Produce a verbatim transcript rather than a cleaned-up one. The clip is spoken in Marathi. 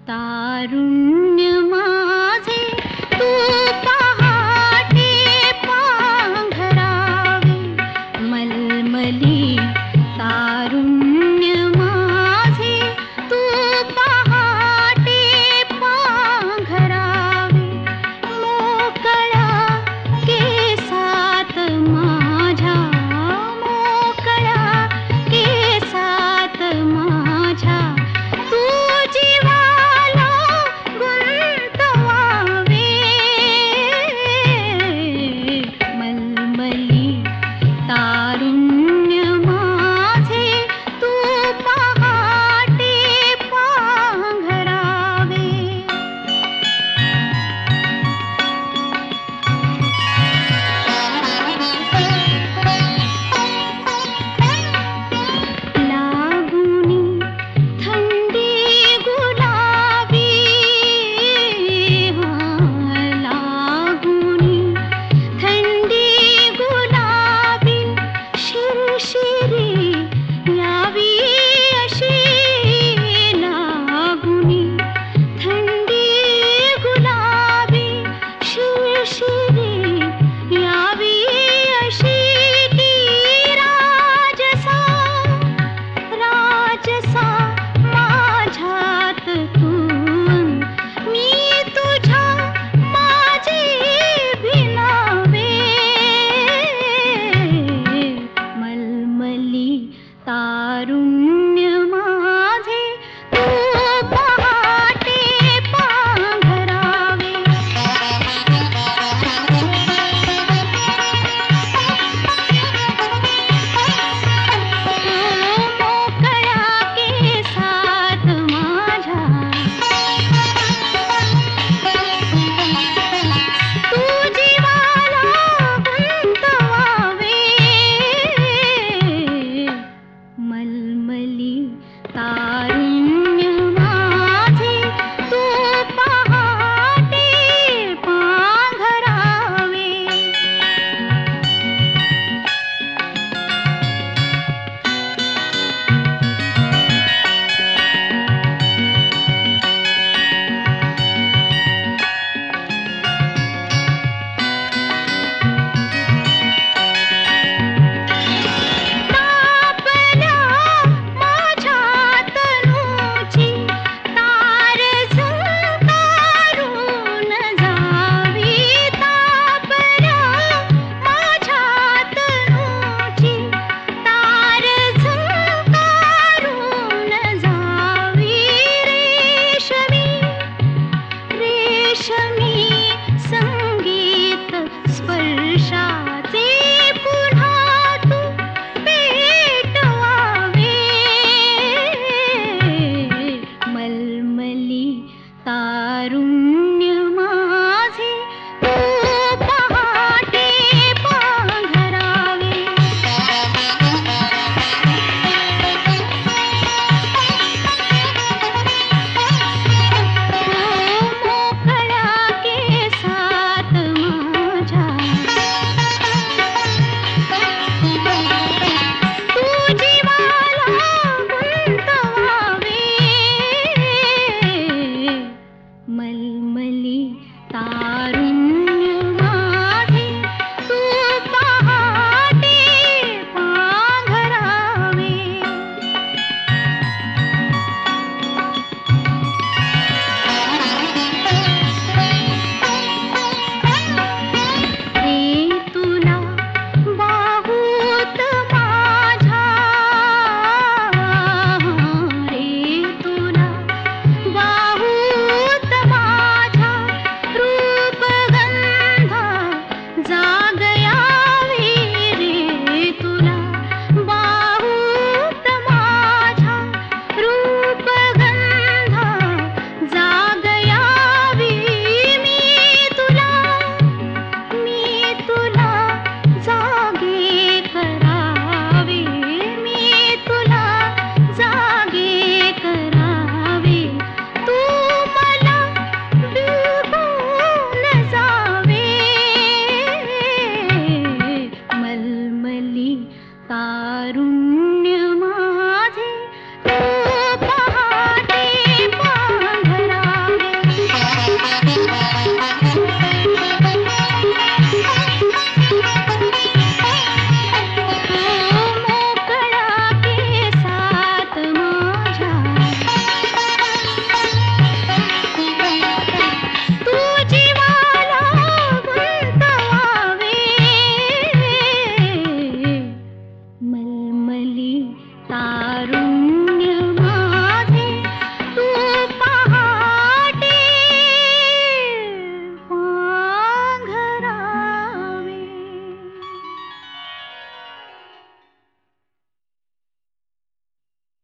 तारुण्य माझे तू पहाटे पांघरावे मलमली तारुण्य माझे तू पहाटे पांघरावे मोकळ्या केसात माझ्या मोकळ्या केसात माझ्या तू जीवाला गुंतवावे मलमली तारुण्य माझे तू पहाटे पांघरावे लागुनी थंडी गुलाबी हां लागुनी थंडी गुलाबी शिरशिरी यावी अशी लागुनी थंडी गुलाबी शिरशिरी यावी अशी की राजसा राजसा माझ्यात तू मी तुझ्या माझी भिनावे मलमली तारुण्य माझे तू पहाटे पांघरावे मोकळ्या केसात माझ्या तू जीवाला गुंतवावे मलमली तारुण्य